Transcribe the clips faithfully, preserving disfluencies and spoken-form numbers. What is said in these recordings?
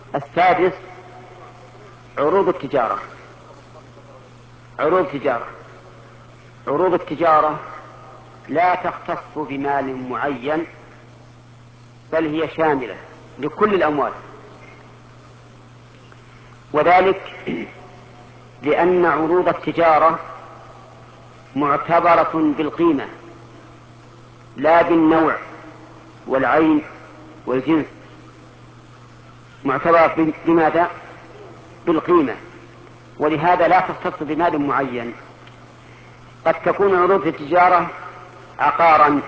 السادس عروض التجارة. عروض تجارة عروض التجارة لا تختص بمال معين، بل هي شاملة لكل الأموال، وذلك لأن عروض التجارة معتبرة بالقيمة لا بالنوع والعين والجنس، معتبرة بماذا؟ بالقيمة، ولهذا لا تختص بمال معين. قد تكون عروض التجارة عقارا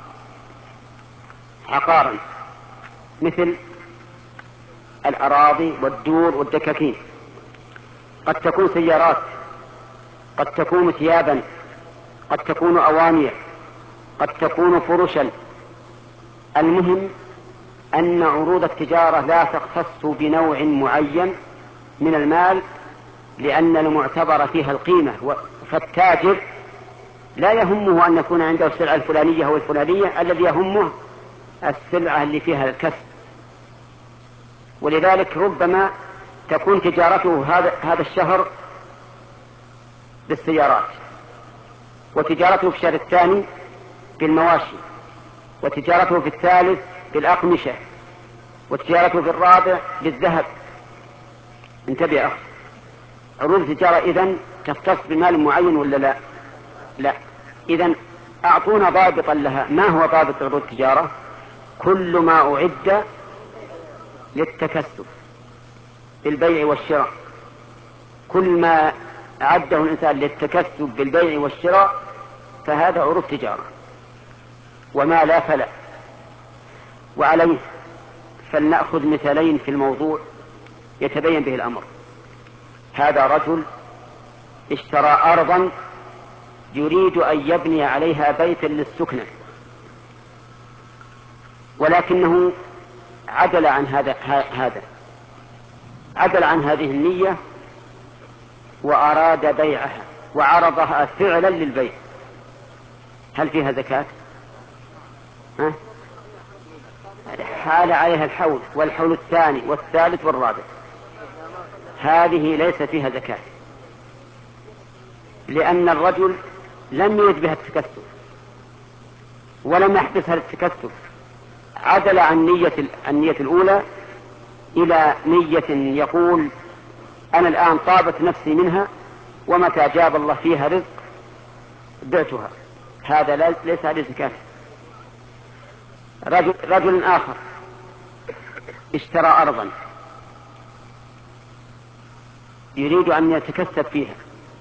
عقارا مثل الأراضي والدور والدكاكين، قد تكون سيارات، قد تكون ثيابا، قد تكون أوانية، قد تكون فرشا. المهم أن عروض التجارة لا تختص بنوع معين من المال، لأن المعتبر فيها القيمة، فالتاجر لا يهمه أن يكون عنده السلعة الفلانية أو الفلانية، الذي يهمه السلعة اللي فيها الكسب. ولذلك ربما تكون تجارته هذا هذا الشهر بالسيارات، وتجارته في الشهر الثاني بالمواشي، وتجارته في الثالث بالأقمشة، وتجارته في الرابع بالذهب. انتبه يا أخي، عروض التجارة إذن تختص بمال معين ولا لا؟ لا. إذن أعطونا ضابطا لها. ما هو ضابط عروض التجارة؟ كل ما أعد للتكسب بالبيع والشراء، كل ما أعده الإنسان للتكسب بالبيع والشراء فهذا عروض تجارة، وما لا فلا. وعليه فلنأخذ مثالين في الموضوع يتبين به الأمر. هذا رجل اشترى أرضا يريد أن يبني عليها بيتا للسكنة، ولكنه عدل عن هذا هذا عدل عن هذه النية وأراد بيعها وعرضها فعلا للبيع. هل فيها زكاة؟ ها؟ حال عليها الحول والحول الثاني والثالث والرابع، هذه ليس فيها زكاة، لأن الرجل لم يرد بها التكسب ولم يحبسها للتكسب، عدل عن نية النية الأولى إلى نية يقول أنا الآن طابت نفسي منها، ومتى جاب الله فيها رزق بعتها. هذا ليس عليه زكاة. رجل, رجل آخر اشترى أرضا يريد أن يتكسب فيها،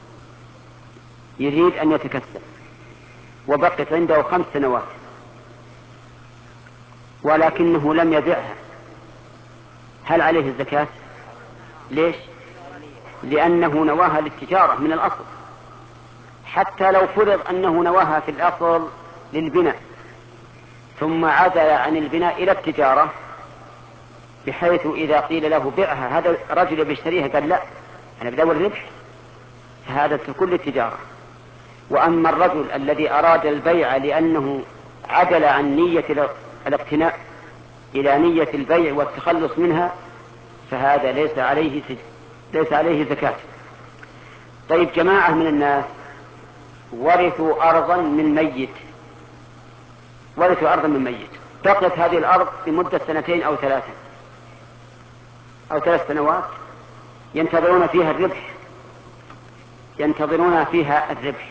يريد أن يتكسب، وبقت عنده خمس سنوات ولكنه لم يبيعها. هل عليه الزكاة؟ ليش؟ لأنه نواها للتجارة من الأصل، حتى لو فرض أنه نواها في الأصل للبناء ثم عدل عن البناء إلى التجارة، بحيث إذا قيل له بيعها هذا رجل بيشتريها قال لا أنا بدور ربح، فهذا كل التجارة. وأما الرجل الذي أراد البيع لأنه عدل عن نية الاقتناء إلى نية البيع والتخلص منها، فهذا ليس عليه ليس عليه زكاة. طيب، جماعة من الناس ورثوا أرضا من ميت ورثوا أرضا من ميت بقيت هذه الأرض لمدة سنتين أو ثلاثة أو ثلاث سنوات ينتظرون فيها الربح ينتظرون فيها الربح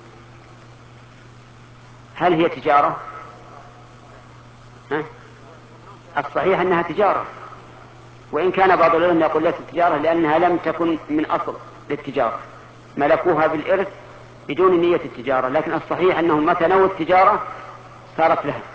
هل هي تجارة؟ ها؟ الصحيح أنها تجارة، وإن كان بعض العلماء يقول ليست تجارة لأنها لم تكن من أصل للتجارة، ملكوها بالإرث بدون نية التجارة، لكن الصحيح أنهم متى نووا التجارة صارت لها.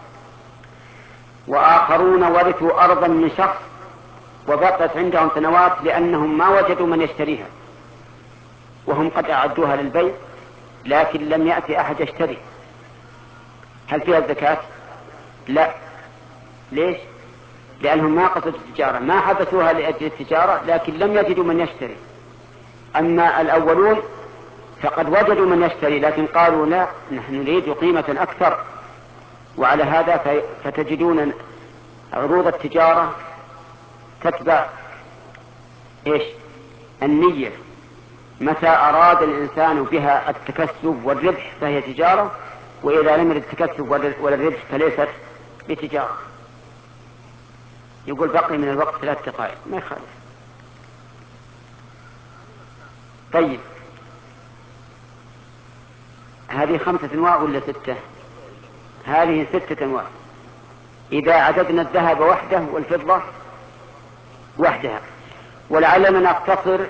وآخرون ورثوا أرضا من شخص وبقت عندهم سنوات لأنهم ما وجدوا من يشتريها، وهم قد أعدوها للبيع لكن لم يأتي أحد يشتري. هل فيها الزكاة؟ لا. ليش؟ لأنهم ما قصدوا التجارة، ما حبسوها لأجل التجارة لكن لم يجدوا من يشتري. أما الأولون فقد وجدوا من يشتري لكن قالوا لا، نحن نريد قيمة أكثر. وعلى هذا فتجدون عروض التجارة تتبع إيش؟ النية. متى أراد الإنسان بها التكسب والربح فهي تجارة، وإذا لم يرد التكسب ولا الربح فليست بتجارة. يقول بقي من الوقت ثلاث دقائق، ما يخالف. طيب هذه خمسة أنواع ولا ستة؟ هذه ستة أنواع إذا عددنا الذهب وحده والفضة وحدها. ولعلنا نقتصر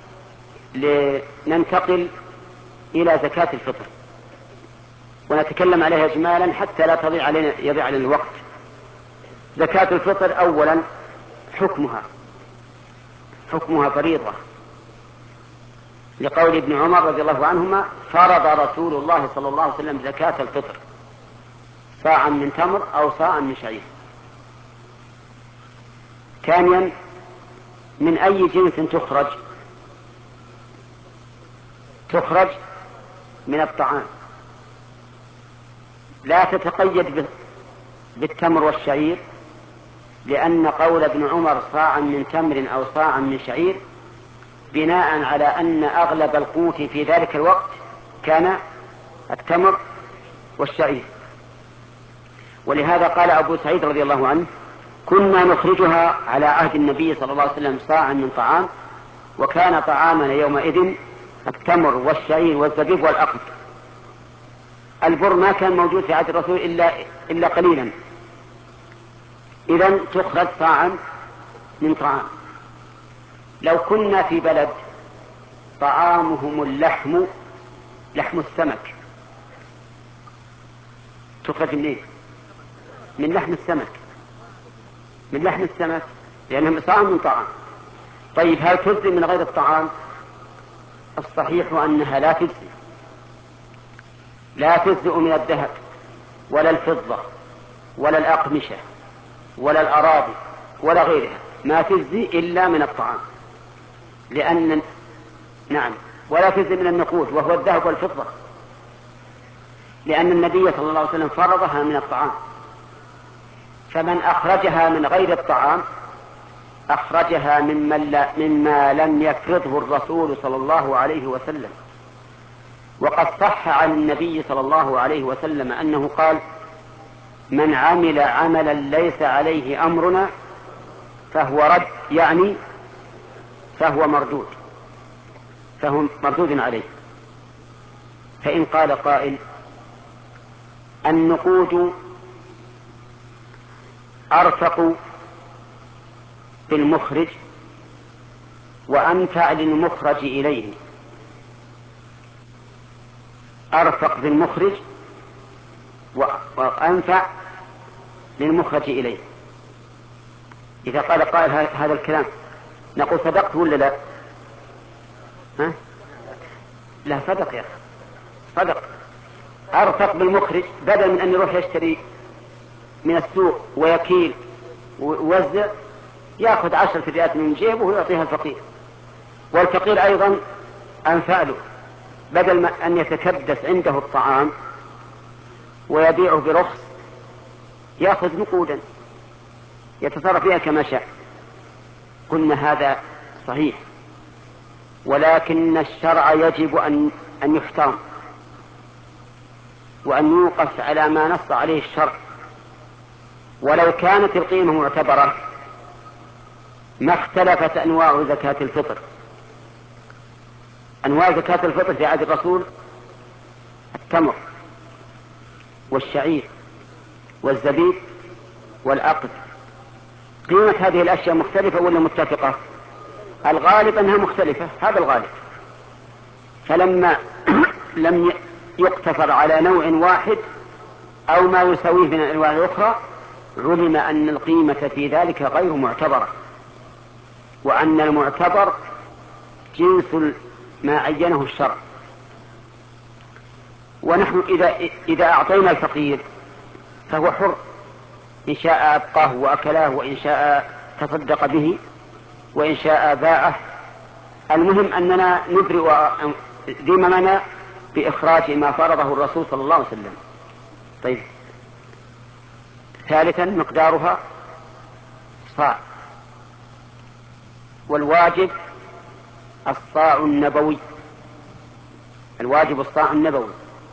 لننتقل إلى زكاة الفطر ونتكلم عليها إجمالا حتى لا تضيع علينا يضيع علينا الوقت. زكاة الفطر أولا حكمها حكمها فريضة، لقول ابن عمر رضي الله عنهما: فرض رسول الله صلى الله عليه وسلم زكاة الفطر صاعا من تمر أو صاعا من شعير. ثانيا من أي جنس تخرج؟ تخرج من الطعام، لا تتقيد بالتمر والشعير، لأن قول ابن عمر صاعا من تمر أو صاعا من شعير بناء على أن أغلب القوت في ذلك الوقت كان التمر والشعير. ولهذا قال أبو سعيد رضي الله عنه: كنا نخرجها على عهد النبي صلى الله عليه وسلم صاعا من طعام، وكان طعامنا يومئذ التمر والشعير والزبيب والأقط. البر ما كان موجود في عهد الرسول إلا, إلا قليلا. إذن تخرج صاعا من طعام. لو كنا في بلد طعامهم اللحم، لحم السمك، تخرج منين؟ من لحم السمك، من لحم السمك لأنهم صاع من طعام. طيب هل تجزي من غير الطعام؟ الصحيح أنها لا تجزي، لا تجزئ من الذهب ولا الفضة ولا الأقمشة ولا الأراضي ولا غيرها، ما تجزي إلا من الطعام. لأن نعم ولا تجزي من النقود وهو الذهب والفضة، لأن النبي صلى الله عليه وسلم فرضها من الطعام. فمن أخرجها من غير الطعام أخرجها مما لم يفرضه الرسول صلى الله عليه وسلم. وقد صح عن النبي صلى الله عليه وسلم أنه قال: من عمل عملا ليس عليه أمرنا فهو رد، يعني فهو مردود، فهو مردود عليه. فإن قال قائل: النقود أرفق بالمخرج وأنفع للمخرج إليه، أرفق بالمخرج وأنفع للمخرج إليه. إذا قال قائل هذا الكلام نقول صدقت ولا لا؟ ها؟ لا، صدق يا أخي، صدق. أرفق بالمخرج، بدل من أن يروح يشتري من السوق ويكيل ويوزع، يأخذ عشرة ريالات من جيبه ويعطيها الفقير. والفقير أيضا أنفع له، بدل ما أن يتكدس عنده الطعام ويبيعه برخص، يأخذ نقودا يتصرف فيها كما شاء. قلنا هذا صحيح، ولكن الشرع يجب أن أن يحترم وأن يوقف على ما نص عليه الشرع. ولو كانت القيمة معتبرة ما اختلفت أنواع زكاة الفطر. أنواع زكاة الفطر في عهد الرسول: التمر والشعير والزبيب والأقط. قيمة هذه الأشياء مختلفة ولا متفقة؟ الغالب أنها مختلفة، هذا الغالب. فلما لم يقتصر على نوع واحد أو ما يساويه من الأنواع الأخرى، علم أن القيمة في ذلك غير معتبرة، وأن المعتبر جنس ما عينه الشرع. ونحن إذا, إذا أعطينا الفقير فهو حر، إن شاء أبقاه وأكله، وإن شاء تصدق به، وإن شاء باعه. المهم أننا نبرئ ذممنا بإخراج ما فرضه الرسول صلى الله عليه وسلم. طيب، ثالثا مقدارها صاع، والواجب الصاع النبوي، الواجب الصاع النبوي.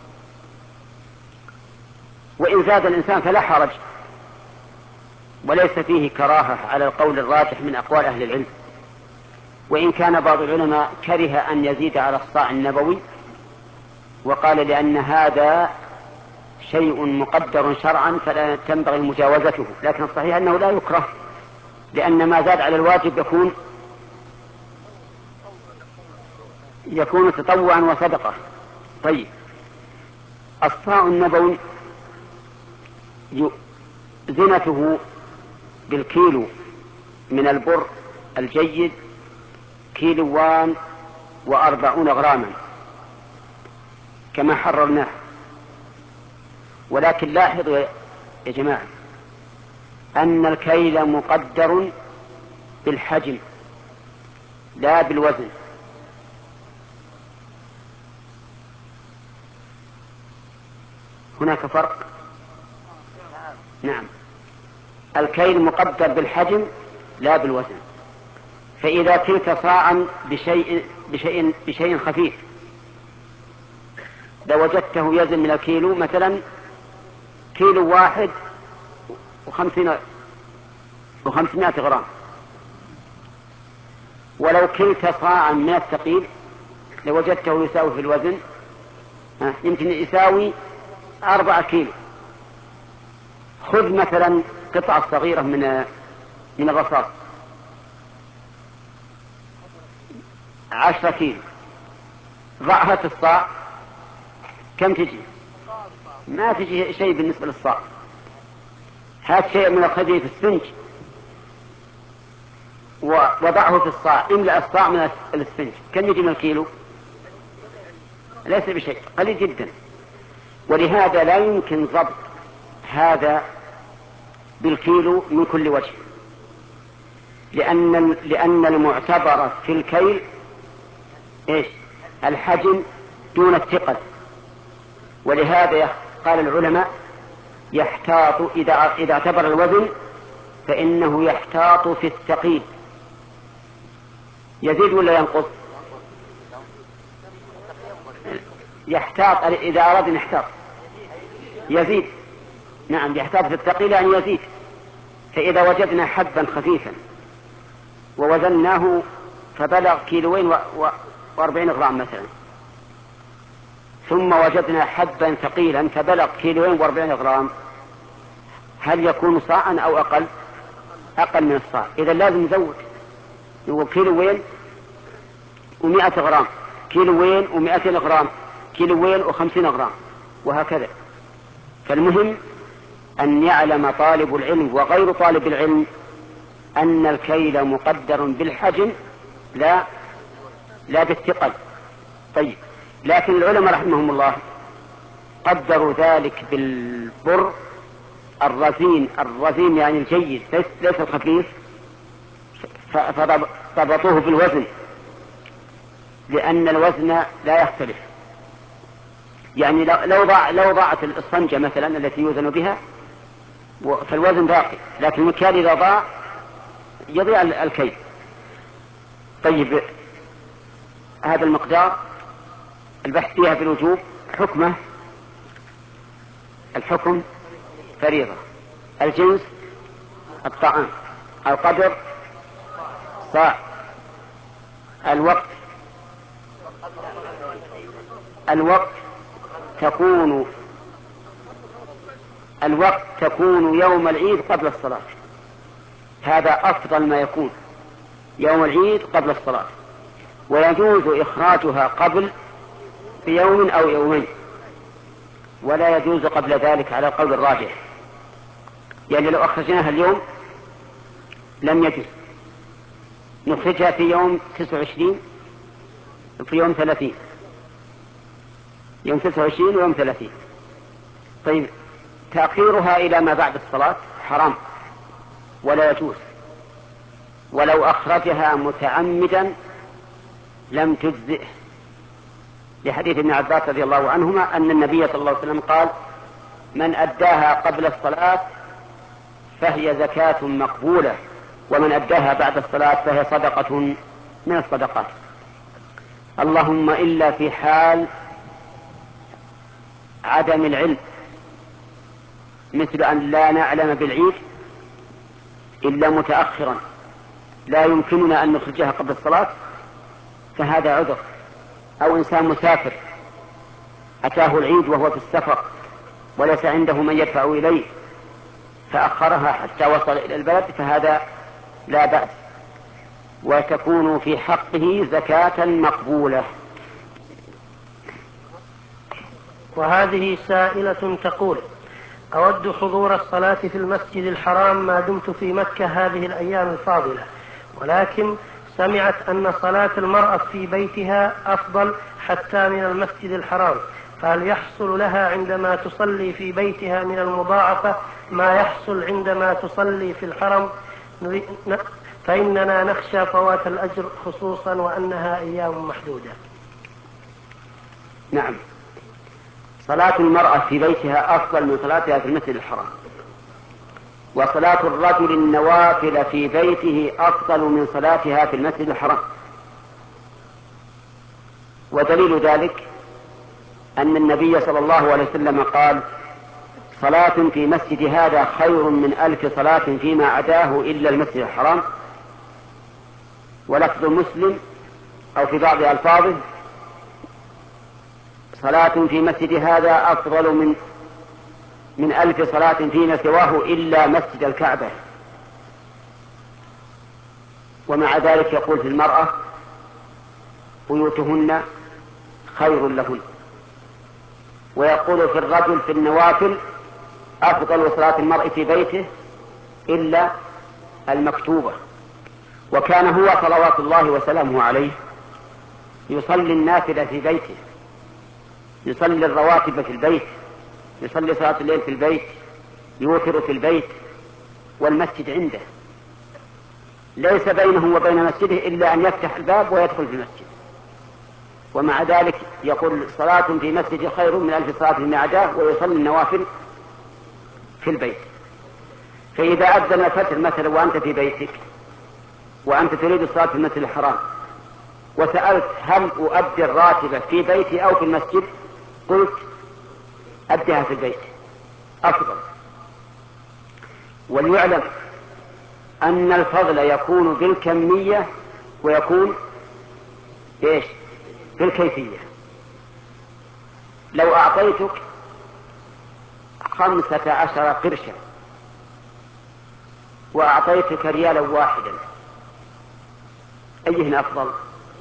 وإن زاد الإنسان فلا حرج، وليس فيه كراهة على القول الراجح من أقوال أهل العلم، وإن كان بعض العلماء كره أن يزيد على الصاع النبوي وقال لأن هذا شيء مقدر شرعا فلا تنبغي مجاوزته، لكن الصحيح أنه لا يكره، لأن ما زاد على الواجب يكون يكون تطوعا وصدقة. طيب، الصاع النبوي زنته بالكيلو من البر الجيد كيلوان وأربعون غراما كما حررناه. ولكن لاحظوا يا جماعة أن الكيل مقدر بالحجم لا بالوزن. هناك فرق؟ نعم، الكيل مقدر بالحجم لا بالوزن. فإذا كلت صاعا بشيء, بشيء, بشيء خفيف لوجدته يزن من الكيلو مثلا كيلو واحد وخمسين وخمسمائة غرام، ولو كلت صاعا من الثقيل لوجدته يساوي في الوزن يمكن يساوي أربعة كيلو. خذ مثلا قطعة صغيرة من من الرصاص عشرة كيلو، ضعها في الصاع كم تجي؟ ما تجي شيء بالنسبة للصاع. هات شيء من الخديد في السنج وضعه في الصاع، املأ الصاع من السنج، كم يجي من الكيلو؟ ليس بشيء، قليل جدا. ولهذا لا يمكن ضبط هذا بالكيلو من كل وجه، لأن لأن المعتبر في الكيل إيش؟ الحجم دون الثقل. ولهذا قال العلماء يحتاط إذا إذا اعتبر الوزن فإنه يحتاط في الثقيل. يزيد ولا ينقص؟ يحتاط إذا أراد أن يحتاط يزيد. نعم، يحتاط في الثقيل أن يزيد. فإذا وجدنا حبا خفيفا ووزناه فبلغ كيلوين وأربعين غرام مثلا، ثم وجدنا حبا ثقيلا فبلغ كيلوين وأربعين غرام، هل يكون صاعا أو أقل؟ أقل من الصاع. إذا لازم نزود، هو كيلوين ومائة غرام، كيلوين ومائتين غرام، كيلوين وخمسين غرام، وهكذا. فالمهم أن يعلم طالب العلم وغير طالب العلم أن الكيل مقدر بالحجم لا لا بالثقل. طيب، لكن العلماء رحمهم الله قدروا ذلك بالبر الرزين، الرزين يعني الجيد ليس الخفيف، فضبطوه بالوزن، لأن الوزن لا يختلف. يعني لو ضاع لو ضاعت الصنجة مثلا التي يوزن بها فالوزن باقي، لكن المكيال إذا ضاع يضيع الكيل. طيب، هذا المقدار البحث فيها في الوجوب حكمه الحكم فريضة، الجنس الطعام، القدر صاع، الوقت الوقت تكون الوقت تكون يوم العيد قبل الصلاة. هذا أفضل ما يكون يوم العيد قبل الصلاة، ويجوز إخراجها قبل بيوم أو يومين، ولا يجوز قبل ذلك على القول الراجح. يعني لو أخرجناها اليوم لم يجوز، نخرجها في يوم تسعة وعشرين وفي يوم ثلاثين، يوم تسعة وعشرين ويوم ثلاثين. طيب، تأخيرها إلى ما بعد الصلاة حرام ولا يجوز، ولو أخرجها متعمدا لم تجزئه، لحديث ابن عباس رضي الله عنهما أن النبي صلى الله عليه وسلم قال: من أداها قبل الصلاة فهي زكاة مقبولة، ومن أداها بعد الصلاة فهي صدقة من الصدقات. اللهم إلا في حال عدم العلم، مثل أن لا نعلم بالعيد إلا متأخرا لا يمكننا أن نخرجها قبل الصلاة، فهذا عذر. أو إنسان مسافر أتاه العيد وهو في السفر وليس عنده من يدفع إليه فأخرها حتى وصل إلى البلد، فهذا لا بأس، وتكون في حقه زكاة مقبولة. وهذه سائلة تقول: أود حضور الصلاة في المسجد الحرام ما دمت في مكة هذه الأيام الفاضلة، ولكن سمعت أن صلاة المرأة في بيتها أفضل حتى من المسجد الحرام، فهل يحصل لها عندما تصلي في بيتها من المضاعفة ما يحصل عندما تصلي في الحرم؟ فإننا نخشى فوات الأجر، خصوصا وأنها أيام محدودة. نعم، صلاة المرأة في بيتها أفضل من صلاتها في المسجد الحرام، وصلاة الرجل النوافل في بيته أفضل من صلاتها في المسجد الحرام. ودليل ذلك أن النبي صلى الله عليه وسلم قال: صلاة في مسجد هذا خير من ألف صلاة فيما عداه إلا المسجد الحرام. ولفظ مسلم أو في بعض ألفاظه: صلاة في مسجد هذا أفضل من من ألف صلاة فيما سواه إلا مسجد الكعبة. ومع ذلك يقول في المرأة: بيوتهن خير لهن. ويقول في الرجل في النوافل: أفضل صلاة المرء في بيته إلا المكتوبة. وكان هو صلوات الله وسلامه عليه يصلي النافلة في بيته، يصلي الرواتب في البيت، يصلي صلاة الليل في البيت، يوتر في البيت، والمسجد عنده، ليس بينه وبين مسجده إلا أن يفتح الباب ويدخل في المسجد. ومع ذلك يقول: صلاة في مسجد خير من ألف صلاة فيما عداه، ويصلي النوافل في البيت. فإذا أذن الفجر مثلا وأنت في بيتك وأنت تريد الصلاة في المسجد الحرام، وسألت: هل أؤدي الراتبة في بيتي أو في المسجد؟ قلت: أديها في البيت أفضل. وليعلم أن الفضل يكون بالكمية ويكون إيش؟ بالكيفية. لو أعطيتك خمسة عشر قرشا وأعطيتك ريالا واحدا، أيهن أفضل؟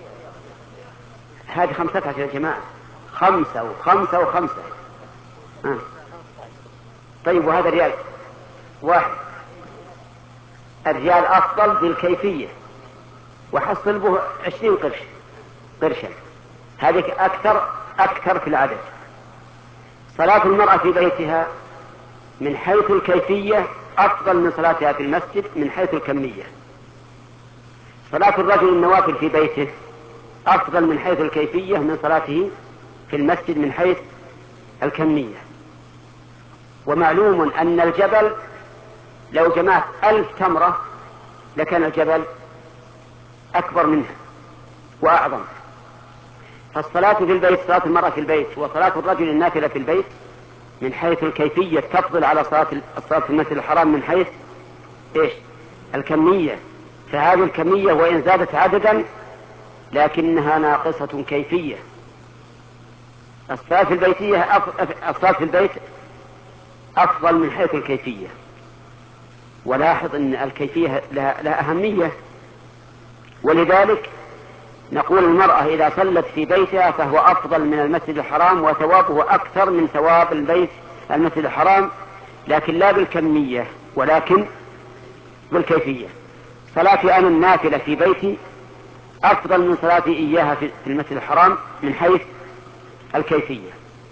هذه خمسة عشر يا جماعة، خمسة وخمسة وخمسة. آه. طيب، وهذا ريال واحد. الريال أفضل بالكيفية، وحصل به عشرين قرش قرشا، هذه أكثر أكثر في العدد. صلاة المرأة في بيتها من حيث الكيفية أفضل من صلاتها في المسجد من حيث الكمية. صلاة الرجل النوافل في بيته أفضل من حيث الكيفية من صلاته في المسجد من حيث الكمية. ومعلوم أن الجبل لو جمعت ألف تمرة لكان الجبل أكبر منها وأعظم. فالصلاة في البيت، صلاة المرأة في البيت وصلاة الرجل النافلة في البيت من حيث الكيفية تفضل على صلاة الصلاة في المسجد الحرام من حيث إيش؟ الكمية. فهذه الكمية وإن زادت عددا لكنها ناقصة كيفية. الصلاة في البيتية الصلاة في البيت أفضل من حيث الكيفية. ولاحظ أن الكيفية لها, لها أهمية، ولذلك نقول المرأة إذا صلت في بيتها فهو أفضل من المسجد الحرام، وثوابه أكثر من ثواب البيت المسجد الحرام، لكن لا بالكمية ولكن بالكيفية. صلاتي أنا النافلة في بيتي أفضل من صلاتي إياها في المسجد الحرام من حيث الكيفية،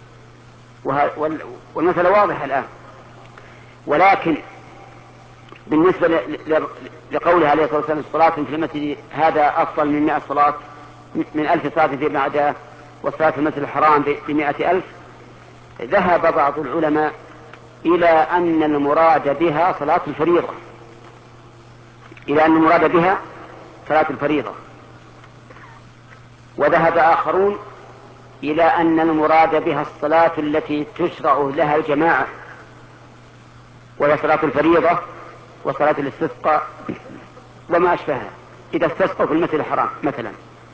والمسألة واضحة الآن. ولكن بالنسبة لقوله عليه الصلاة والسلام: صلاة في المسجد هذا أفضل من مئة صلاة من ألف صلاة فيما عداه، والصلاة في المسجد الحرام بمئة ألف، ذهب بعض العلماء إلى أن المراد بها صلاة الفريضة، إلى أن المراد بها صلاة الفريضة. وذهب آخرون إلى أن المراد بها الصلاة التي تشرع لها الجماعة، وهي صلاة الفريضة وصلاة الاستسقاء وما أشبهها إذا استسقوا في المسجد الحرام مثلا.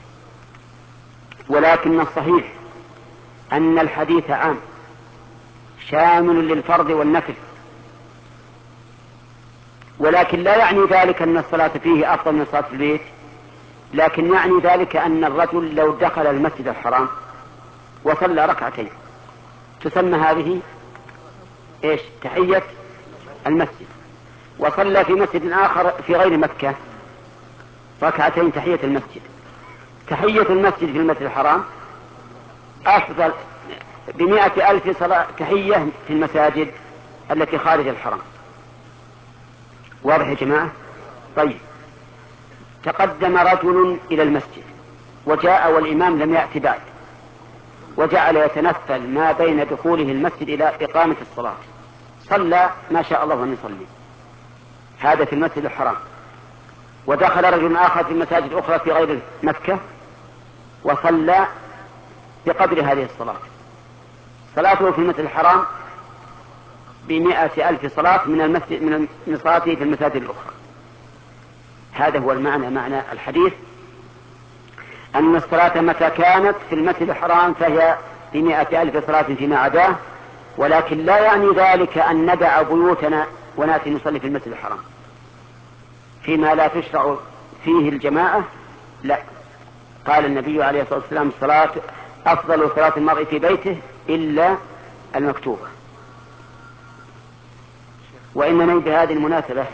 ولكن الصحيح أن الحديث عام شامل للفرض والنفل، ولكن لا يعني ذلك أن الصلاة فيه أفضل من صلاة البيت، لكن يعني ذلك أن الرجل لو دخل المسجد الحرام وصلى ركعتين تسمى هذه إيش؟ تحية المسجد، وصلى في مسجد آخر في غير مكة ركعتين تحية المسجد. تحية المسجد في المسجد الحرام أفضل بمئة ألف صلاة تحية في المساجد التي خارج الحرام. واضح يا جماعة؟ طيب، تقدم رجل إلى المسجد وجاء والإمام لم يأتي بعد، وجعل يتنفل ما بين دخوله المسجد إلى إقامة الصلاة، صلى ما شاء الله أن يصلي، هذا في المسجد الحرام. ودخل رجل آخر في مساجد أخرى في غير مكة وصلى بقدر هذه الصلاة، صلاته في المسجد الحرام بمئة ألف صلاة من المسجد من صلاته في المساجد الأخرى. هذا هو المعنى، معنى الحديث أن الصلاة متى كانت في المسجد الحرام فهي بمئة ألف صلاة فيما عداه، ولكن لا يعني ذلك أن ندع بيوتنا ونأتي نصلي في المسجد الحرام فيما لا تشرع فيه الجماعة. لا، قال النبي عليه الصلاة والسلام الصلاة أفضل صلاة المرء في بيته إلا المكتوبة. وإنني بهذه المناسبة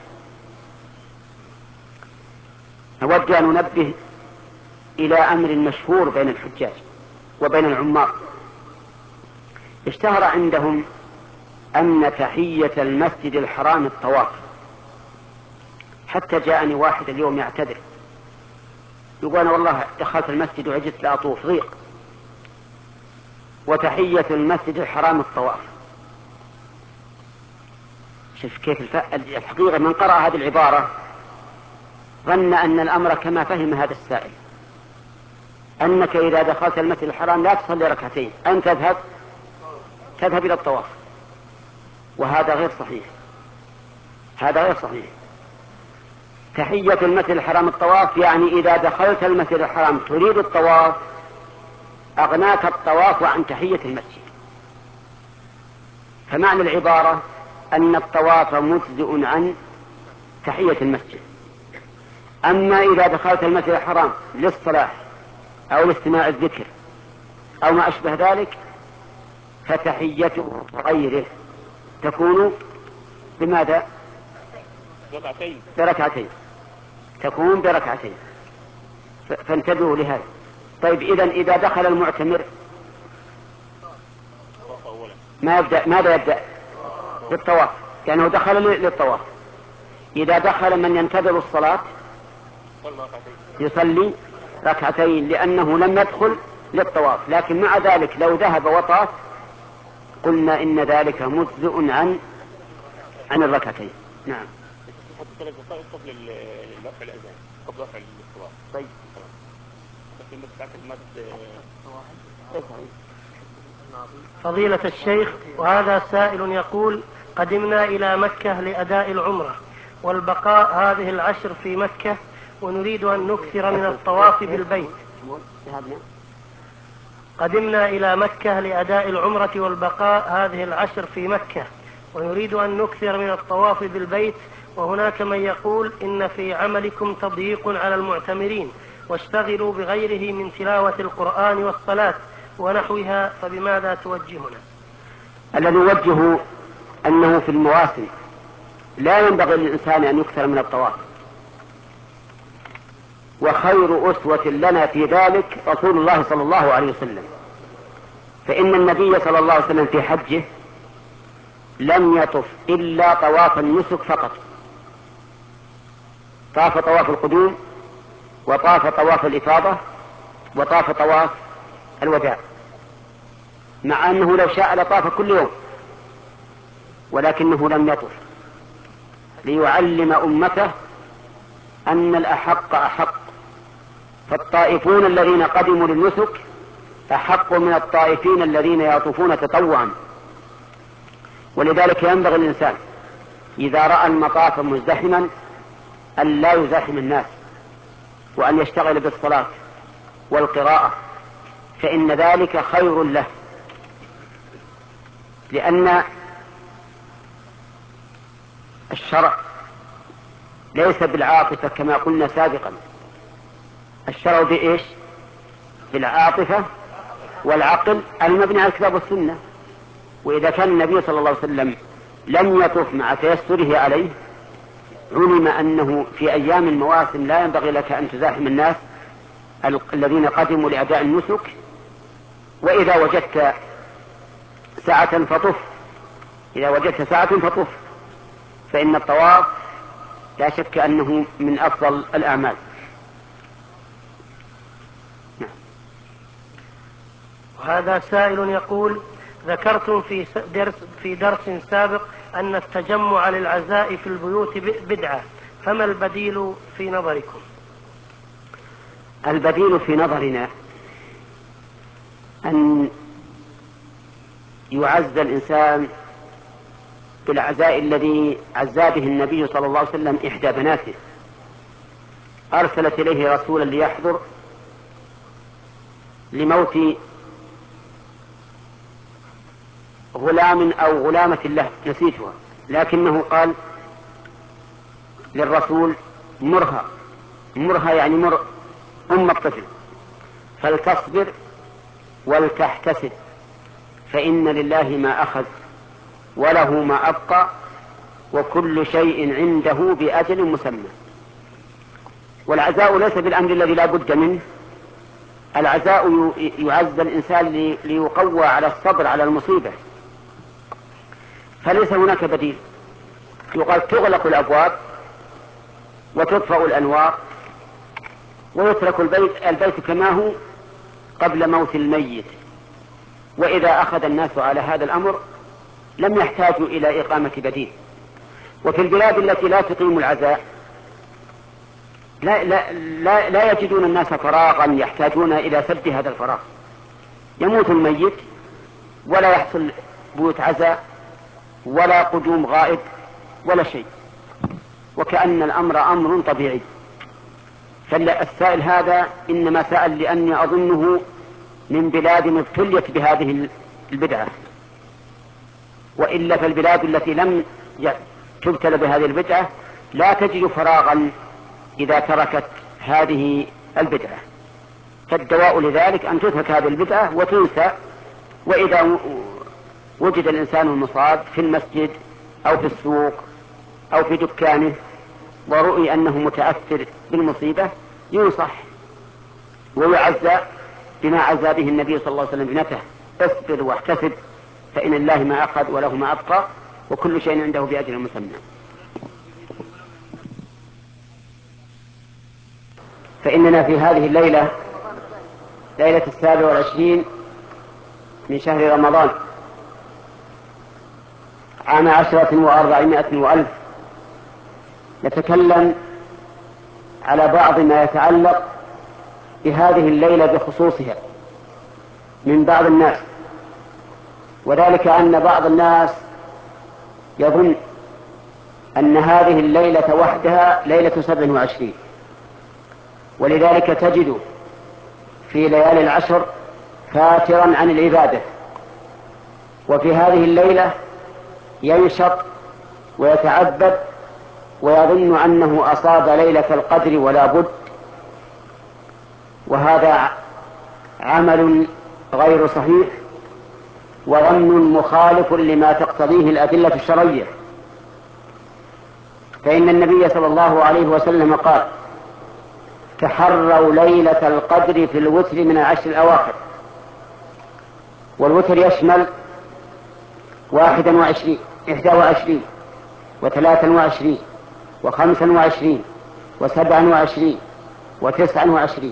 أود أن ننبه إلى أمر مشهور بين الحجاج وبين العمار. اشتهر عندهم أن تحية المسجد الحرام الطواف، حتى جاءني واحد اليوم يعتذر يقول أنا والله دخلت المسجد وعجزت لأطوف ضيق، وتحية المسجد الحرام الطواف. شوف كيف الحقيقة من قرأ هذه العبارة ظن أن الأمر كما فهم هذا السائل، أنك إذا دخلت المسجد الحرام لا تصلي ركعتين، أن تذهب تذهب إلى الطواف، وهذا غير صحيح، هذا غير صحيح. تحية المسجد الحرام الطواف يعني إذا دخلت المسجد الحرام تريد الطواف أغناك الطواف عن تحية المسجد. فمعنى العبارة أن الطواف مجزئ عن تحية المسجد. أما إذا دخلت المسجد الحرام للصلاة أو لاستماع الذكر أو ما أشبه ذلك فتحيته غيره تكون بماذا؟ بركعتين بركعتين تكون بركعتين، فانتبهوا لهذا. طيب إذا إذا دخل المعتمر ما يبدأ ماذا يبدأ؟ بالطواف، لأنه يعني دخل للطواف. إذا دخل من ينتظر الصلاة يصلي ركعتين لأنه لم يدخل للطواف، لكن مع ذلك لو ذهب وطاف قلنا إن ذلك مجزء عن عن الركعتين. نعم. حتى ثلاث دقائق قبل رفع الأذان، قبل رفع الصلاة. طيب. بس ساعة المد. فضيلة الشيخ، وهذا سائل يقول: قدمنا إلى مكة لأداء العمرة والبقاء هذه العشر في مكة، ونريد أن نكثر من الطواف بالبيت. قدمنا إلى مكة لأداء العمرة والبقاء هذه العشر في مكة، ونريد أن نكثر من الطواف بالبيت، وهناك من يقول إن في عملكم تضييق على المعتمرين واشتغلوا بغيره من تلاوة القرآن والصلاة ونحوها، فبماذا توجهنا؟ الذي نوجه أنه في المواسم لا ينبغي للإنسان أن يكثر من الطواف، وخير أسوة لنا في ذلك رسول الله صلى الله عليه وسلم، فإن النبي صلى الله عليه وسلم في حجه لم يطف إلا طواف النسك فقط، طاف طواف القدوم وطاف طواف الإفاضة وطاف طواف الوداع، مع أنه لو شاء لطاف كل يوم، ولكنه لم يطف ليعلم أمته أن الأحق أحق فالطائفون الذين قدموا للنسك أحق من الطائفين الذين يطوفون تطوعا. ولذلك ينبغي الإنسان إذا رأى المطاف مزدحما أن لا يزاحم الناس، وأن يشتغل بالصلاة والقراءة، فإن ذلك خير له، لأن الشرع ليس بالعاطفة كما قلنا سابقا. الشرع بإيش؟ بالعاطفة والعقل المبني على الكتاب والسنة. وإذا كان النبي صلى الله عليه وسلم لم يطف مع تيسره عليه، علم أنه في أيام المواسم لا ينبغي لك أن تزاحم الناس الذين قدموا لأداء النسك. وإذا وجدت ساعة فطف، إذا وجدت ساعة فطف، فإن الطواف لا شك أنه من أفضل الأعمال. وهذا سائل يقول: ذكرتم في درس, في درس سابق أن التجمع للعزاء في البيوت بدعة، فما البديل في نظركم؟ البديل في نظرنا أن يعز الإنسان بالعزاء الذي عزى به النبي صلى الله عليه وسلم إحدى بناته، أرسلت إليه رسولا ليحضر لموت غلام أو غلامة له نسيتها، لكنه قال للرسول: مرها مرها يعني مر أم الطفل فلتصبر ولتحتسب، فإن لله ما أخذ وله ما أبقى وكل شيء عنده بأجل مسمى. والعزاء ليس بالأمر الذي لا بد منه. العزاء يعز الإنسان ليقوى على الصبر على المصيبة، فليس هناك بديل. يقال تغلق الأبواب وتطفأ الأنوار ويترك البيت, البيت كما هو قبل موت الميت. وإذا أخذ الناس على هذا الأمر لم يحتاجوا إلى إقامة بديل. وفي البلاد التي لا تقيم العزاء لا, لا, لا, لا يجدون الناس فراغا يحتاجون إلى سد هذا الفراغ. يموت الميت ولا يحصل بيوت عزاء ولا قدوم غائب ولا شيء، وكأن الأمر أمر طبيعي. فالسائل هذا إنما سأل لأني أظنه من بلاد ابتليت بهذه البدعة، وإلا فالبلاد التي لم تبتل بهذه البدعة لا تجد فراغا إذا تركت هذه البدعة. فالدواء لذلك أن تترك هذه البدعة وتنسى. وإذا وجد الإنسان المصاب في المسجد أو في السوق أو في دكانه ورؤي أنه متأثر بالمصيبة ينصح ويعزى بما عزى به النبي صلى الله عليه وسلم ابنته: اصبر واحتسب فإن الله ما أخذ وله ما أبقى وكل شيء عنده بأجل مسمى. فإننا في هذه الليلة، ليلة السابع والعشرين من شهر رمضان عام عشرة وأربعمائة وألف، نتكلم على بعض ما يتعلق بهذه الليلة بخصوصها من بعض الناس. وذلك أن بعض الناس يظن أن هذه الليلة وحدها ليلة سبع وعشرين، ولذلك تجد في ليالي العشر فاترا عن العبادة، وفي هذه الليلة ينشط ويتعبد ويظن أنه أصاب ليلة القدر ولا بد. وهذا عمل غير صحيح وظن مخالف لما تقتضيه الأدلة الشرعية. فإن النبي صلى الله عليه وسلم قال: تحروا ليلة القدر في الوتر من العشر الأواخر. والوتر يشمل واحدا وعشرين إحدى وعشرين وثلاثا وعشرين وخمسا وعشرين وسبعا وعشرين وتسعا وعشرين.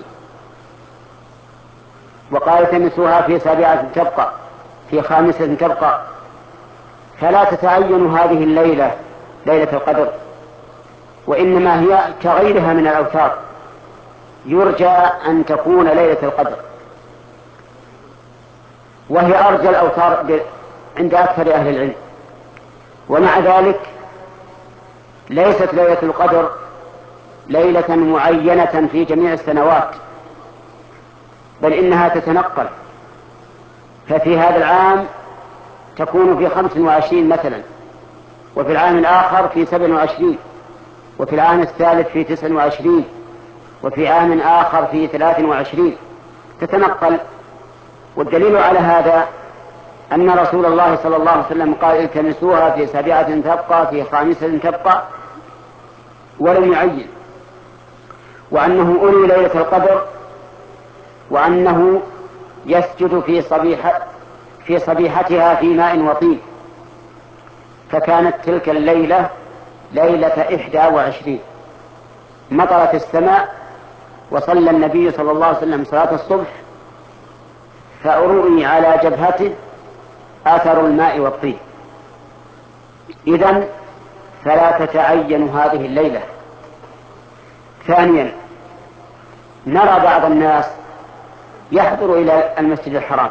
وقال: تمسوها في سابعة تبقى، في خامسة تبقى. فلا تتعين هذه الليلة ليلة القدر، وإنما هي كغيرها من الأوتار يرجى أن تكون ليلة القدر، وهي أرجى الأوتار عند أكثر أهل العلم. ومع ذلك ليست ليلة القدر ليلة معينة في جميع السنوات، بل إنها تتنقل، ففي هذا العام تكون في خمس وعشرين مثلا، وفي العام الآخر في سبع وعشرين، وفي العام الثالث في تسع وعشرين، وفي عام آخر في ثلاث وعشرين، تتنقل. والدليل على هذا أن رسول الله صلى الله عليه وسلم قال التمسوها في سابعة تبقى، في خامسة تبقى، ولم يعين، وأنه أولي ليلة القدر، وأنه يسجد في صبيحة في صبيحتها في ماء وطين. فكانت تلك الليلة ليلة إحدى وعشرين، مطرت السماء، وصلى النبي صلى الله عليه وسلم صلاة الصبح، فأروي على جبهته أثر الماء والطين. إذن فلا تتعين هذه الليلة. ثانيا، نرى بعض الناس يحضر إلى المسجد الحرام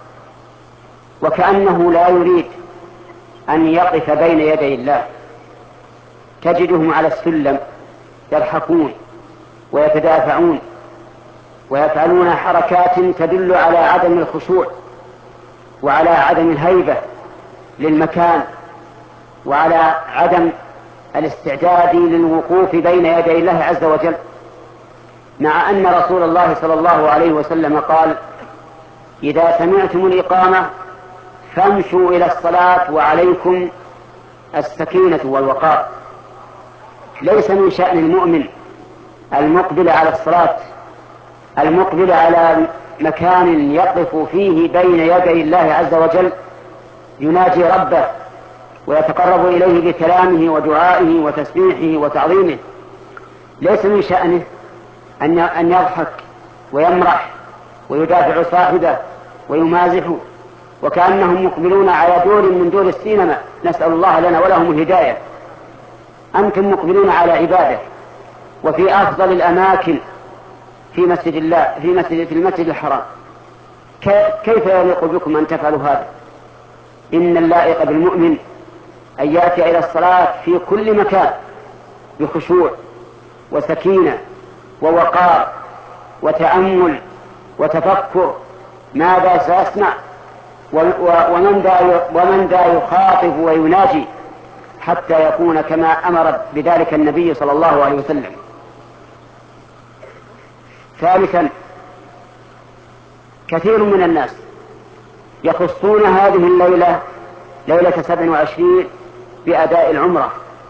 وكأنه لا يريد أن يقف بين يدي الله، تجدهم على السلم يضحكون ويتدافعون ويفعلون حركات تدل على عدم الخشوع وعلى عدم الهيبة للمكان وعلى عدم الاستعداد للوقوف بين يدي الله عز وجل، مع أن رسول الله صلى الله عليه وسلم قال إذا سمعتم الإقامة فامشوا إلى الصلاة وعليكم السكينة والوقار. ليس من شأن المؤمن المقبل على الصلاة، المقبل على مكان يقف فيه بين يدي الله عز وجل يناجي ربه ويتقرب إليه بكلامه ودعائه وتسبيحه وتعظيمه، ليس من شأنه أن يضحك ويمرح ويدافع صاحبه ويمازحه وكأنهم مقبلون على دور من دور السينما، نسأل الله لنا ولهم الهداية. أنتم مقبلون على عباده وفي أفضل الأماكن في مسجد الله، في مسجد في المسجد الحرام، كيف يليق بكم أن تفعلوا هذا؟ إن اللائق بالمؤمن أن يأتي إلى الصلاة في كل مكان بخشوع وسكينة ووقار وتأمل وتفكر ماذا سأصنع ومن ذا ومن ذا يخاطب ويناجي، حتى يكون كما أمر بذلك النبي صلى الله عليه وسلم. ثالثا، كثير من الناس يخصون هذه الليلة ليلة سبع وعشرين بأداء العمرة،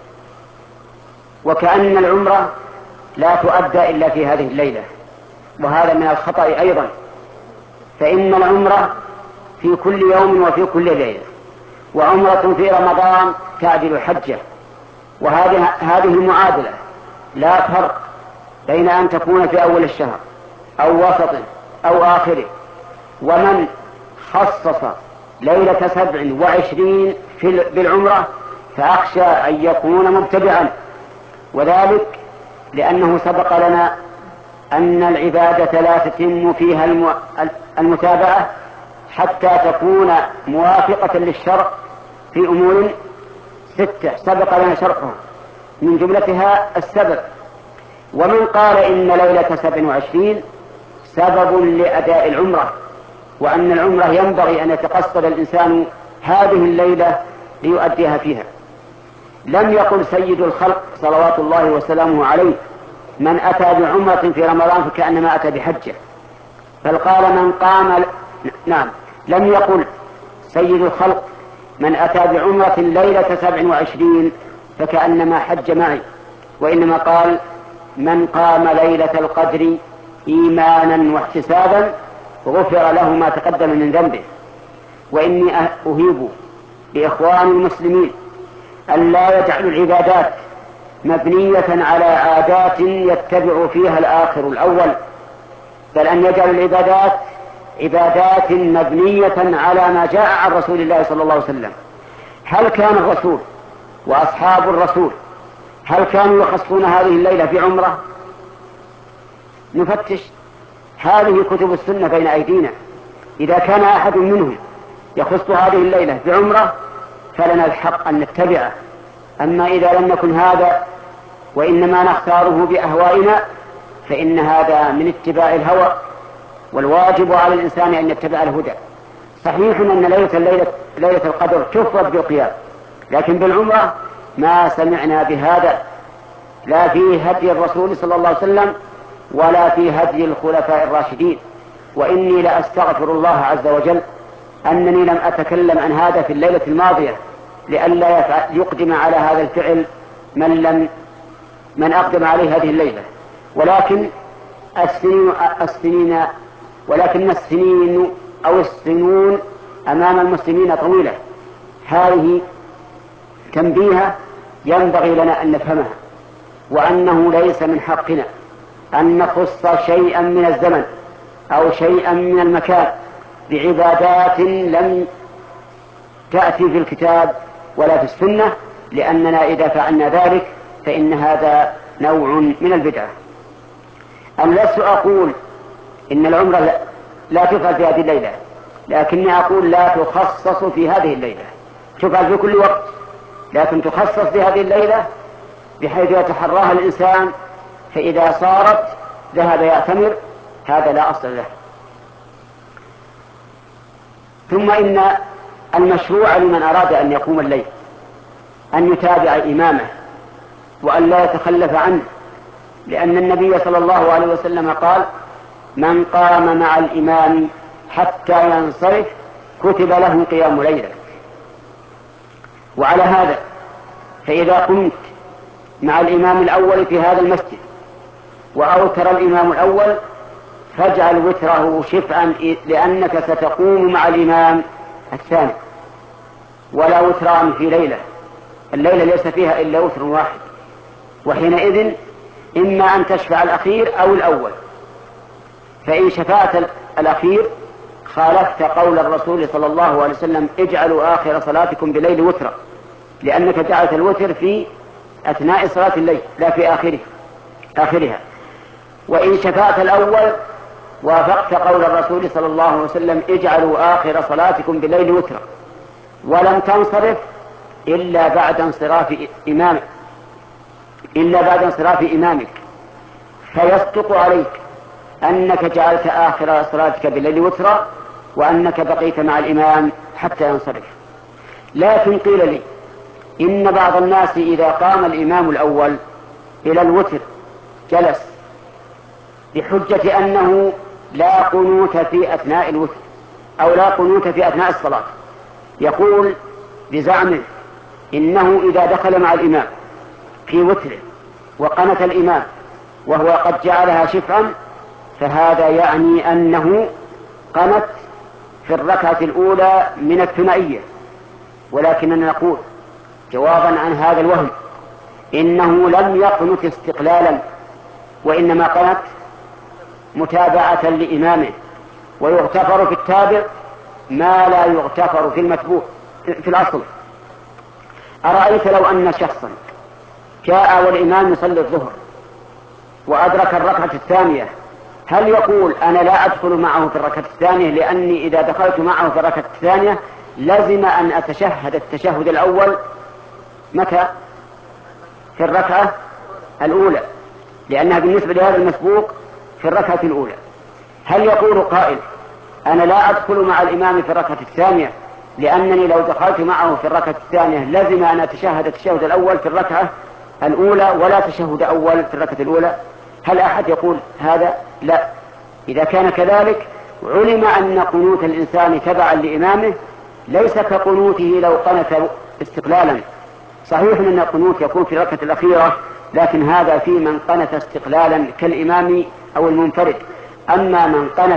وكأن العمرة لا تؤدى إلا في هذه الليلة، وهذا من الخطأ أيضا، فإن العمرة في كل يوم وفي كل ليلة، وعمرة في رمضان تعدل حجة، وهذه هذه المعادلة لا فرق بين أن تكون في أول الشهر أو وسطه أو آخره. ومن خصص ليلة سبع وعشرين بالعمرة فأخشى أن يكون مبتدعا، وذلك لأنه سبق لنا أن العبادة لا تتم فيها المتابعة حتى تكون موافقة للشرع في أمور ستة سبق لنا شرحها، من جملتها السبب. ومن قال إن ليلة سبع وعشرين سبب لأداء العمرة، وأن العمرة ينبغي أن يتقصد الإنسان هذه الليلة ليؤديها فيها، لم يقل سيد الخلق صلوات الله وسلامه عليه من أتى بعمرة في رمضان فكأنما أتى بحجة، بل قال من قام، نعم، لم يقل سيد الخلق من أتى بعمرة ليلة سبع وعشرين فكأنما حج معي، وإنما قال من قام ليلة القدر إيمانا واحتسابا غفر له ما تقدم من ذنبه. وإني أهيب بإخوان المسلمين أن لا يجعلوا العبادات مبنية على عادات يتبع فيها الآخر الأول، بل أن يجعل العبادات عبادات مبنية على ما جاء عن رسول الله صلى الله عليه وسلم. هل كان الرسول وأصحاب الرسول هل كانوا يخصون هذه الليلة في عمرة؟ نفتش هذه كتب السنة بين أيدينا، إذا كان أحد منهم يخص هذه الليلة بعمرة فلنا الحق أن نتبعه، أما إذا لم يكن هذا وإنما نختاره بأهوائنا فإن هذا من اتباع الهوى، والواجب على الإنسان أن يتبع الهدى. صحيح أن ليلة, الليلة ليلة القدر تفرض بالقيام، لكن بالعمرة ما سمعنا بهذا لا في هدي الرسول صلى الله عليه وسلم ولا في هدي الخلفاء الراشدين. وإني لأستغفر الله عز وجل أنني لم أتكلم عن هذا في الليلة الماضية لئلا يقدم على هذا الفعل من لم من أقدم عليه هذه الليلة. ولكن السنين, السنين ولكن السنين أو السنون أمام المسلمين طويلة. هذه تنبيه ينبغي لنا أن نفهمها، وأنه ليس من حقنا أن نخص شيئا من الزمن أو شيئا من المكان بعبادات لم تأتي في الكتاب ولا في السنة، لأننا إذا فعلنا ذلك فإن هذا نوع من البدعة. أنا لست أقول إن العمرة لا, لا تفعل في هذه الليلة، لكني أقول لا تخصص في هذه الليلة، تفعل في كل وقت لكن تخصص في هذه الليلة بحيث يتحراها الإنسان، فإذا صارت ذهب يعتمر، هذا لا أصل له. ثم إن المشروع لمن أراد أن يقوم الليل أن يتابع إمامه وأن لا يتخلف عنه، لأن النبي صلى الله عليه وسلم قال: من قام مع الإمام حتى ينصرف كتب له قيام ليلة. وعلى هذا فإذا قمت مع الإمام الأول في هذا المسجد وأوتر الإمام الأول فاجعل وتره شفعا، لأنك ستقوم مع الإمام الثاني، ولا وتران في ليلة، الليلة ليس فيها إلا وتر واحد، وحينئذ إما أن تشفع الأخير أو الأول. فإن شفعت الأخير خالفت قول الرسول صلى الله عليه وسلم: اجعلوا آخر صلاتكم بليل وترا، لأنك جعلت الوتر في أثناء صلاة الليل لا في آخره آخرها. وإن شفعت الأول وافقت قول الرسول صلى الله عليه وسلم: اجعلوا آخر صلاتكم بليل وترا، ولم تنصرف إلا بعد انصراف إمامك إلا بعد انصراف إمامك فيصدق عليك أنك جعلت آخر صلاتك بالليل وترا وأنك بقيت مع الإمام حتى ينصرف. لكن قيل لي إن بعض الناس إذا قام الإمام الأول إلى الوتر جلس بحجة أنه لا قنوت في أثناء الوتر أو لا قنوت في أثناء الصلاة، يقول بزعمه إنه إذا دخل مع الإمام في وتره وقنت الإمام وهو قد جعلها شفعا فهذا يعني أنه قنت في الركعة الأولى من الثنائية. ولكننا نقول جوابا عن هذا الوهم إنه لم يقنت استقلالا، وإنما قنت متابعة لإمامه، ويغتفر في التابع ما لا يغتفر في المتبوع في الأصل. أرأيت لو أن شخصا جاء والإمام يصلي الظهر وأدرك الركعة الثانية، هل يقول أنا لا أدخل معه في الركعة الثانية لأني إذا دخلت معه في الركعة الثانية لازم أن أتشهد التشهد الأول متى؟ في الركعة الأولى، لأنها بالنسبة لهذا المسبوق في الركعة الأولى. هل يقول قائل أنا لا أدخل مع الإمام في الركعة الثانية لأنني لو دخلت معه في الركعة الثانية لازم أن أتشهد التشهد الأول في الركعة الأولى ولا تشهد أول في الركعة الأولى؟ هل أحد يقول هذا؟ لا. إذا كان كذلك علم أن قنوت الإنسان تبعا لإمامه ليس كقنوته لو قنت استقلالا. صحيح أن القنوت يكون في الركعة الأخيرة، لكن هذا في من قنت استقلالا كالإمام أو المنفرد. أما من قنت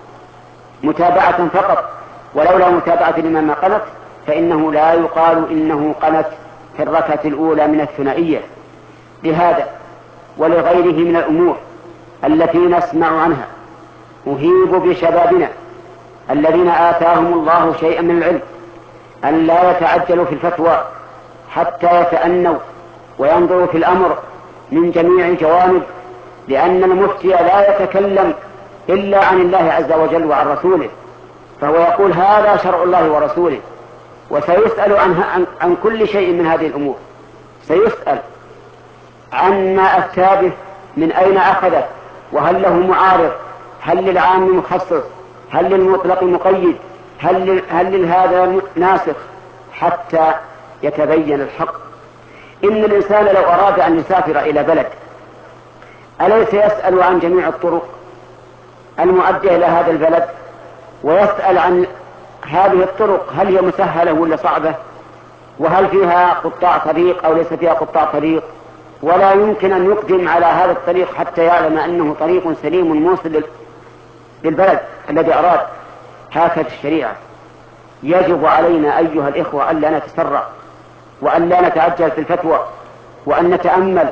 متابعة فقط ولولا متابعة الإمام ما قنت فإنه لا يقال إنه قنت في الركعة الأولى من الثنائية. لهذا ولغيره من الأمور التي نسمع عنها أهيب بشبابنا الذين آتاهم الله شيئا من العلم أن لا يتعجلوا في الفتوى حتى يتأنوا وينظروا في الأمر من جميع الجوانب لأن المفتي لا يتكلم إلا عن الله عز وجل وعن رسوله، فهو يقول هذا شرع الله ورسوله، وسيسأل عن, عن, عن كل شيء من هذه الأمور. سيسأل عن ما أفتى به، من أين أخذه، وهل له معارض، هل للعام مخصص، هل للمطلق مقيد، هل, هل لهذا ناسخ، حتى يتبين الحق. إن الإنسان لو أراد أن يسافر إلى بلد أليس يسأل عن جميع الطرق المؤدية إلى هذا البلد، ويسأل عن هذه الطرق هل هي مسهلة ولا صعبة، وهل فيها قطاع طريق أو ليس فيها قطاع طريق، ولا يمكن أن يقدم على هذا الطريق حتى يعلم أنه طريق سليم موصل للبلد الذي أراد. هكذا الشريعة. يجب علينا أيها الإخوة أن لا نتسرع، وأن لا نتعجل في الفتوى، وأن نتأمل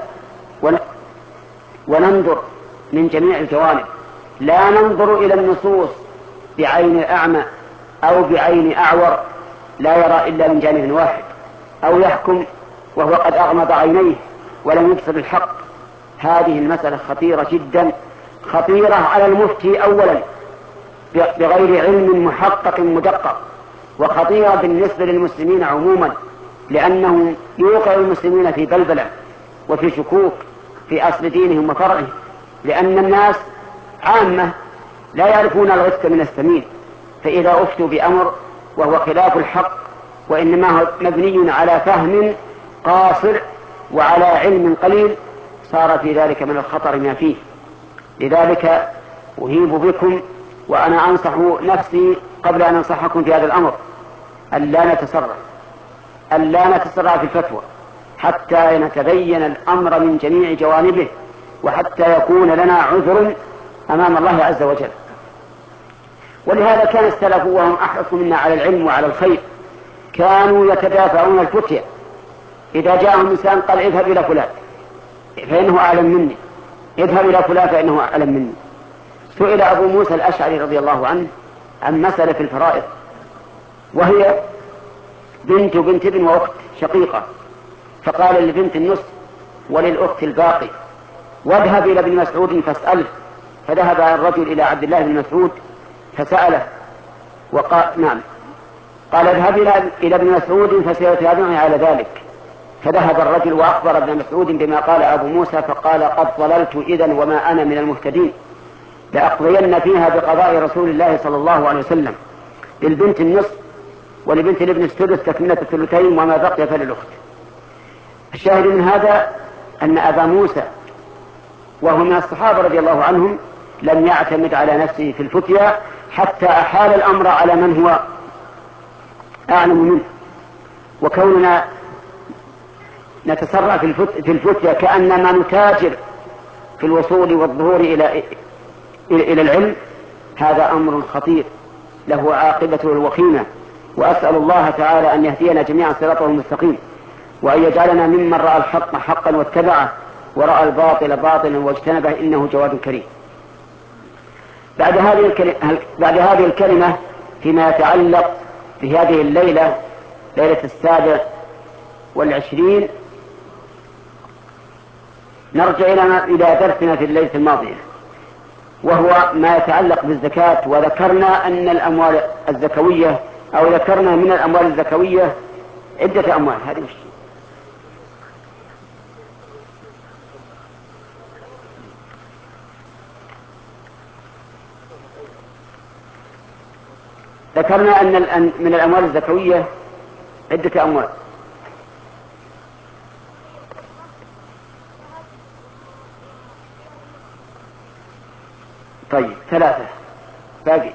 وننظر من جميع الجوانب. لا ننظر إلى النصوص بعين أعمى أو بعين أعور لا يرى إلا من جانب واحد، أو يحكم وهو قد أغمض عينيه ولم يبصر الحق. هذه المسألة خطيرة جدا، خطيرة على المفتي أولا بغير علم محقق مدقق، وخطيرة بالنسبة للمسلمين عموما، لأنه يوقع المسلمين في بلبلة وفي شكوك في أصل دينهم وفرعه، لأن الناس عامة لا يعرفون الغث من السمين، فإذا أفتوا بأمر وهو خلاف الحق وإنما هو مبني على فهم قاصر وعلى علم قليل، صار في ذلك من الخطر ما فيه. لذلك أهيب بكم وأنا أنصح نفسي قبل أن أنصحكم في هذا الأمر أن لا نتسرع، أن لا نتسرع في الفتوى حتى نتبين الأمر من جميع جوانبه، وحتى يكون لنا عذر أمام الله عز وجل. ولهذا كان السلف وهم أحرص منا على العلم وعلى الخير كانوا يتدافعون الفتية. إذا جاءهم إنسان قال اذهب إلى فلان فإنه أعلم مني، اذهب إلى فلان فإنه أعلم مني. سئل أبو موسى الأشعري رضي الله عنه عن مسألة في الفرائض، وهي بنت بنت ابن وأخت شقيقة، فقال للبنت النصف وللأخت الباقي، واذهب إلى ابن مسعود فاسأله. فذهب الرجل إلى عبد الله بن مسعود فسأله وقال نعم، قال اذهب إلى ابن مسعود فسيتابعني على ذلك. فذهب الرجل وأخبر ابن مسعود بما قال أبو موسى، فقال قد ضللت إذن وما أنا من المهتدين، لأقضين فيها بقضاء رسول الله صلى الله عليه وسلم، للبنت النصف ولبنت الابن السدس تكملة الثلثين وما بقي فللأخت. الشاهد من هذا أن أبا موسى وهو من الصحابة رضي الله عنهم لم يعتمد على نفسه في الفتيا حتى أحال الأمر على من هو أعلم منه. وكوننا نتسرع في الفتيا كأنما نتاجر في الوصول والظهور إلى إلى العلم، هذا أمر خطير له عاقبته الوخيمة. وأسأل الله تعالى أن يهدينا جميعا صراطه المستقيم، وأن يجعلنا ممن رأى الحق حقا واتبعه، ورأى الباطل باطلا واجتنبه، إنه جواد كريم. بعد هذه الكلمة, بعد هذه الكلمة فيما يتعلق في هذه الليلة، ليلة السابع والعشرين، نرجع إلى درسنا في الليلة الماضية، وهو ما يتعلق بالزكاة. وذكرنا أن الأموال الزكوية أو ذكرنا من الأموال الزكوية عدة أموال. هذه مش ذكرنا أن من الأموال الزكوية عدة أموال. طيب ثلاثة باقي.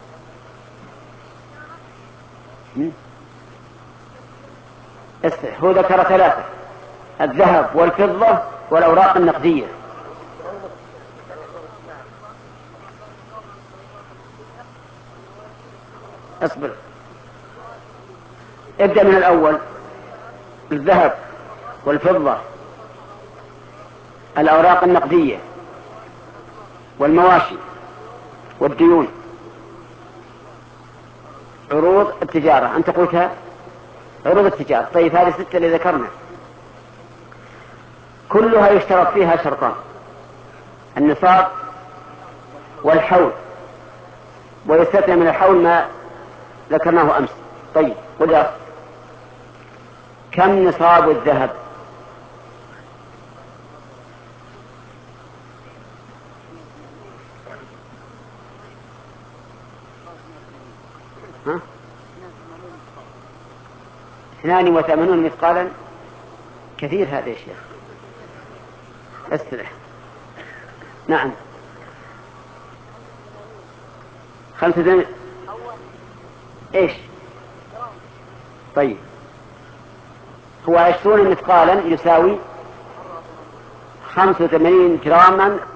هو ذكر ثلاثة: الذهب والفضة والأوراق النقدية. اصبر، ابدأ من الأول: الذهب والفضة، الأوراق النقدية، والمواشي، والديون، عروض التجارة. أنت قلتها عروض التجارة. طيب هذه ستة اللي ذكرنا كلها يشترط فيها شرطان: النصاب والحول، ويستثنى من الحول ما ذكرناه أمس. طيب قل يا أخي، كم نصاب الذهب؟ ها؟ اثنان وثمانون مثقالا. كثير هذا يا شيخ. استرح. نعم. خمسة دن... ايش؟ طيب هو عشرون مثقالا يساوي خمسة وثمانين جراما